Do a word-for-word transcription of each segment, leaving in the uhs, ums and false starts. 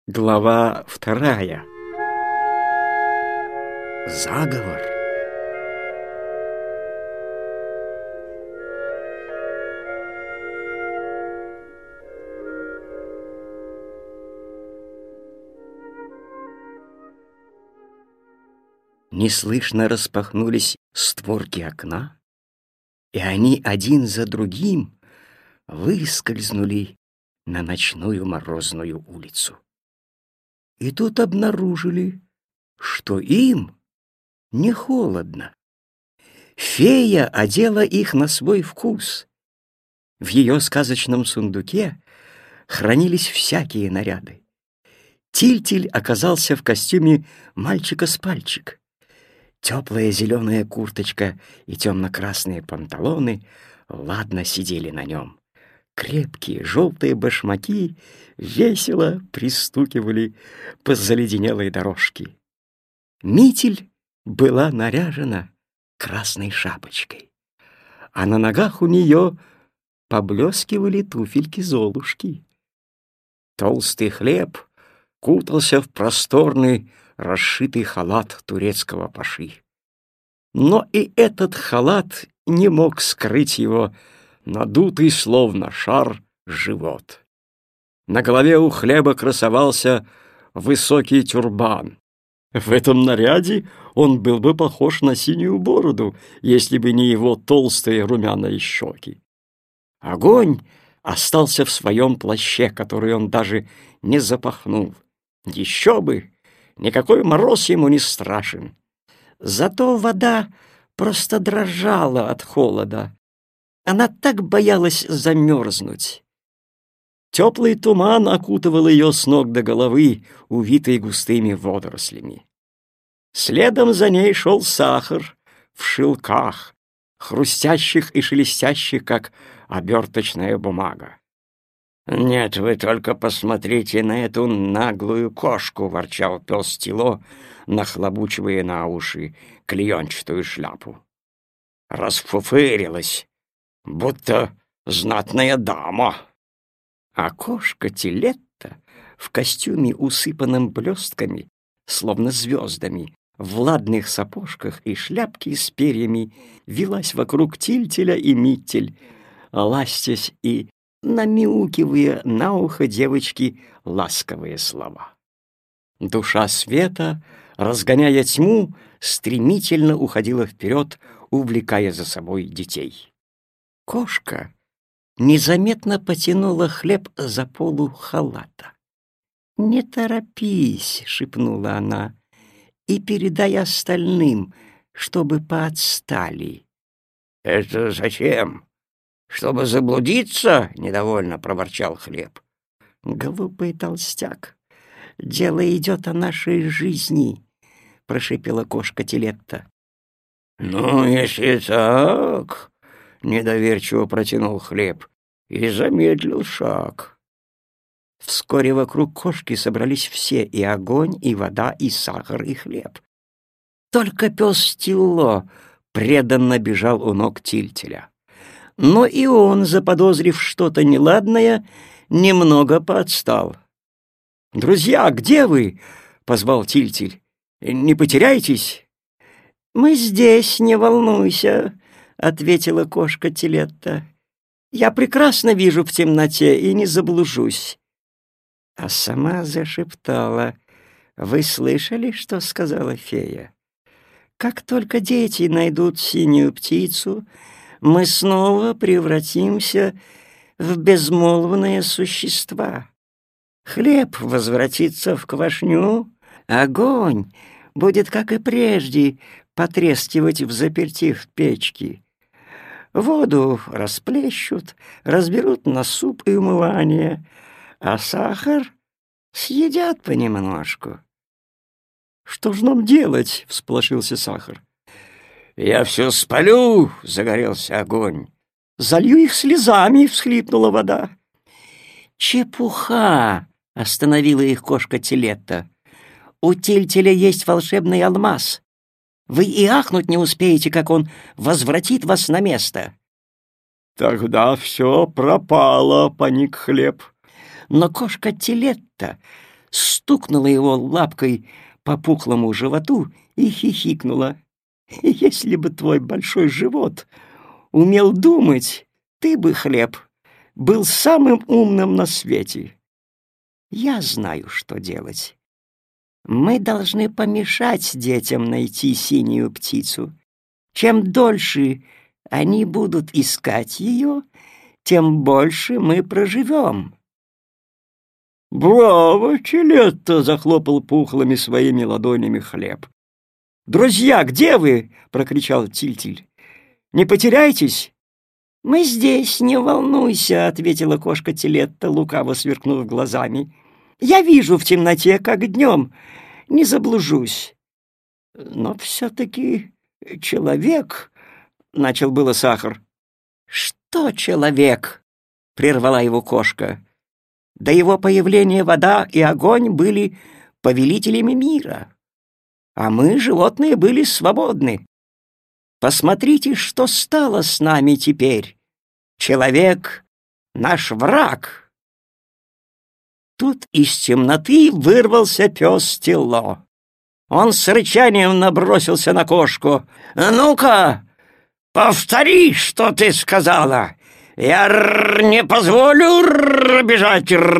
Глава вторая. Заговор. Неслышно распахнулись створки окна, и они один за другим выскользнули на ночную морозную улицу. И тут обнаружили, что им не холодно. Фея одела их на свой вкус. В ее сказочном сундуке хранились всякие наряды. Тильтиль оказался в костюме мальчика с пальчик. Теплая зеленая курточка и темно-красные панталоны ладно сидели на нем. Крепкие желтые башмаки весело пристукивали по заледенелой дорожке. Митель была наряжена красной шапочкой, а на ногах у нее поблескивали туфельки Золушки. Толстый Хлеб кутался в просторный, расшитый халат турецкого паши. Но и этот халат не мог скрыть его надутый, словно шар, живот. На голове у Хлеба красовался высокий тюрбан. В этом наряде он был бы похож на синюю бороду, если бы не его толстые румяные щеки. Огонь остался в своем плаще, который он даже не запахнул. Еще бы! Никакой мороз ему не страшен. Зато вода просто дрожала от холода. Она так боялась замерзнуть. Теплый туман окутывал ее с ног до головы, увитой густыми водорослями. Следом за ней шел Сахар в шелках, хрустящих и шелестящих, как оберточная бумага. «Нет, вы только посмотрите на эту наглую кошку!» — ворчал пес Тило, нахлобучивая на уши клеенчатую шляпу. «Расфуфырилась, будто знатная дама!» А кошка Тилетта в костюме, усыпанном блестками, словно звездами, в ладных сапожках и шляпке с перьями, вилась вокруг Тильтиля и Миттель, ластясь и намяукивая на ухо девочки ласковые слова. Душа света, разгоняя тьму, стремительно уходила вперед, увлекая за собой детей. Кошка незаметно потянула Хлеб за полу халата. «Не торопись», — шепнула она, — «и передай остальным, чтобы поотстали». «Это зачем? Чтобы заблудиться?» — недовольно проворчал Хлеб. «Глупый толстяк, дело идет о нашей жизни», — прошипела кошка Тилетта. «Ну, если так...» — недоверчиво протянул Хлеб и замедлил шаг. Вскоре вокруг кошки собрались все — и огонь, и вода, и Сахар, и Хлеб. Только пес Тилло преданно бежал у ног Тильтиля. Но и он, заподозрив что-то неладное, немного поотстал. «Друзья, где вы?» — позвал Тильтиль. «Не потеряйтесь?» «Мы здесь, не волнуйся», — ответила кошка Тилетта. «Я прекрасно вижу в темноте и не заблужусь». А сама зашептала: «Вы слышали, что сказала фея? Как только дети найдут синюю птицу, мы снова превратимся в безмолвные существа. Хлеб возвратится в квашню, огонь будет, как и прежде, потрескивать взаперти в печке. Воду расплещут, разберут на суп и умывание, а сахар съедят понемножку». «Что ж нам делать?» — всполошился Сахар. «Я все спалю!» — загорелся огонь. «Залью их слезами!» — всхлипнула вода. «Чепуха!» — остановила их кошка Тилетта. «У Тильтиля есть волшебный алмаз. Вы и ахнуть не успеете, как он возвратит вас на место». «Тогда все пропало», — паник Хлеб. Но кошка Тилетта стукнула его лапкой по пухлому животу и хихикнула. «Если бы твой большой живот умел думать, ты бы, Хлеб, был самым умным на свете. Я знаю, что делать. Мы должны помешать детям найти синюю птицу. Чем дольше они будут искать ее, тем больше мы проживем». «Браво, Тилетто!» — захлопал пухлыми своими ладонями Хлеб. «Друзья, где вы?» — прокричал Тиль-Тиль. «Не потеряйтесь?» «Мы здесь, не волнуйся», — ответила кошка Тилетто, лукаво сверкнув глазами. «Я вижу в темноте, как днем, не заблужусь». «Но все-таки человек», — начал было Сахар. «Что человек?» — прервала его кошка. «До его появления вода и огонь были повелителями мира, а мы, животные, были свободны. Посмотрите, что стало с нами теперь. Человек — наш враг». Тут из темноты вырвался пес Тилло. Он с рычанием набросился на кошку. «Ну-ка, повтори, что ты сказала. Я не позволю бежать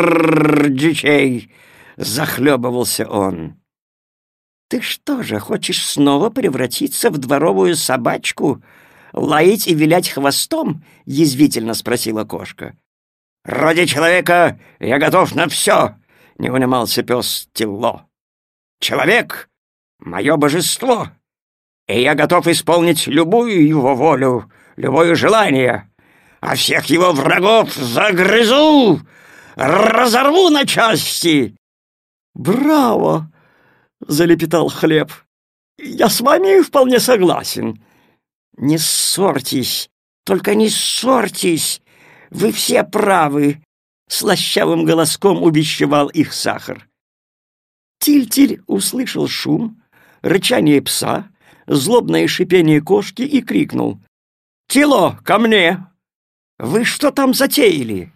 дичей!» — захлебывался он. «Ты что же, хочешь снова превратиться в дворовую собачку, лаять и вилять хвостом?» — язвительно спросила кошка. «Ради человека я готов на все!» — не унимался пес Тилло. «Человек — мое божество, и я готов исполнить любую его волю, любое желание, а всех его врагов загрызу, разорву на части!» «Браво!» — залепетал Хлеб. «Я с вами вполне согласен». «Не ссорьтесь, только не ссорьтесь, вы все правы», — слащавым голоском увещевал их Сахар. Тиль-Тиль услышал шум, рычание пса, злобное шипение кошки и крикнул: «Тило, ко мне! Вы что там затеяли?»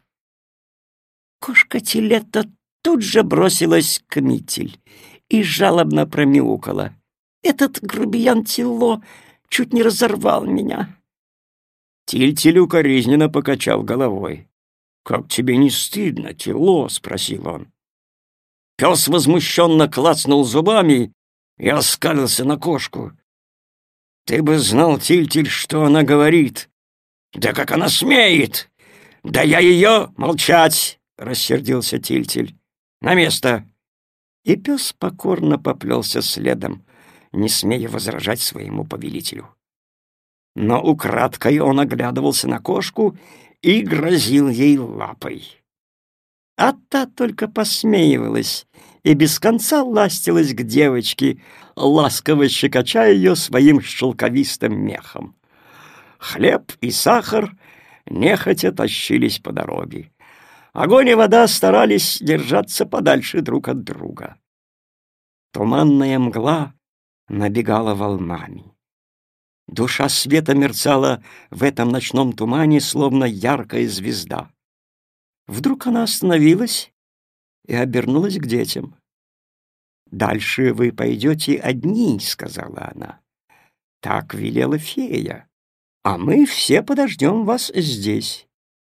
Кошка Тилетто тут же бросилась к Митиль и жалобно промяукала: «Этот грубиян Тилло чуть не разорвал меня». Тиль-Тиль укоризненно покачал головой. «Как тебе не стыдно, Тилло?» — спросил он. Пес возмущенно клацнул зубами и оскалился на кошку. «Ты бы знал, Тиль-Тиль, что она говорит! Да как она смеет! Да я ее молчать!» — рассердился Тиль-Тиль. «На место!» И пес покорно поплелся следом, не смея возражать своему повелителю. Но украдкой он оглядывался на кошку и грозил ей лапой. А та только посмеивалась и без конца ластилась к девочке, ласково щекоча ее своим шелковистым мехом. Хлеб и Сахар нехотя тащились по дороге. Огонь и вода старались держаться подальше друг от друга. Туманная мгла набегала волнами. Душа света мерцала в этом ночном тумане, словно яркая звезда. Вдруг она остановилась и обернулась к детям. «Дальше вы пойдете одни», — сказала она. «Так велела фея, а мы все подождем вас здесь.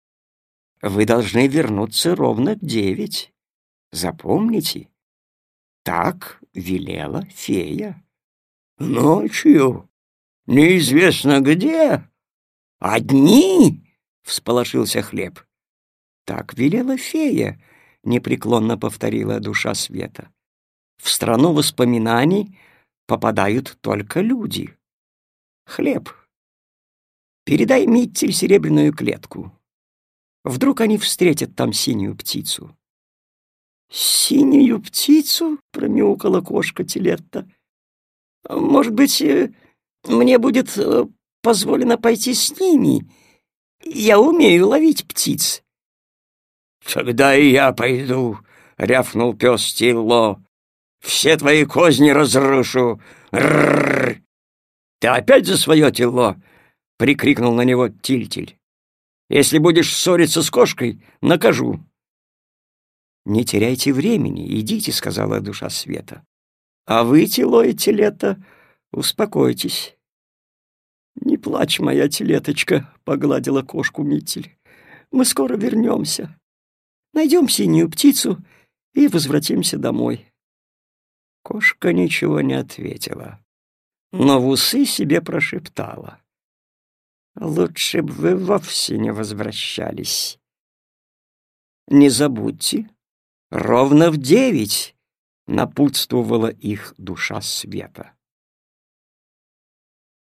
Вы должны вернуться ровно в девять. Запомните, так велела фея». «Ночью? Неизвестно где? Одни?» — всполошился Хлеб. «Так велела фея», — непреклонно повторила душа света. «В страну воспоминаний попадают только люди. Хлеб, передай Митиль серебряную клетку. Вдруг они встретят там синюю птицу». «Синюю птицу?» — промяукала кошка Тилетто. «Может быть, мне будет позволено пойти с ними? Я умею ловить птиц». «Тогда и я пойду», — рявкнул пес Тилло. «Все твои козни разрушу! Рррр!» «Ты опять за свое, Тилло?» — прикрикнул на него Тиль-Тиль. «Если будешь ссориться с кошкой, накажу». «Не теряйте времени, идите», — сказала душа света. «А вы, тело и телета, успокойтесь». «Не плачь, моя телеточка», — погладила кошку Митиль. «Мы скоро вернемся. Найдем синюю птицу и возвратимся домой». Кошка ничего не ответила, но в усы себе прошептала: «Лучше бы вы вовсе не возвращались. Не забудьте, ровно в девять напутствовала их душа света.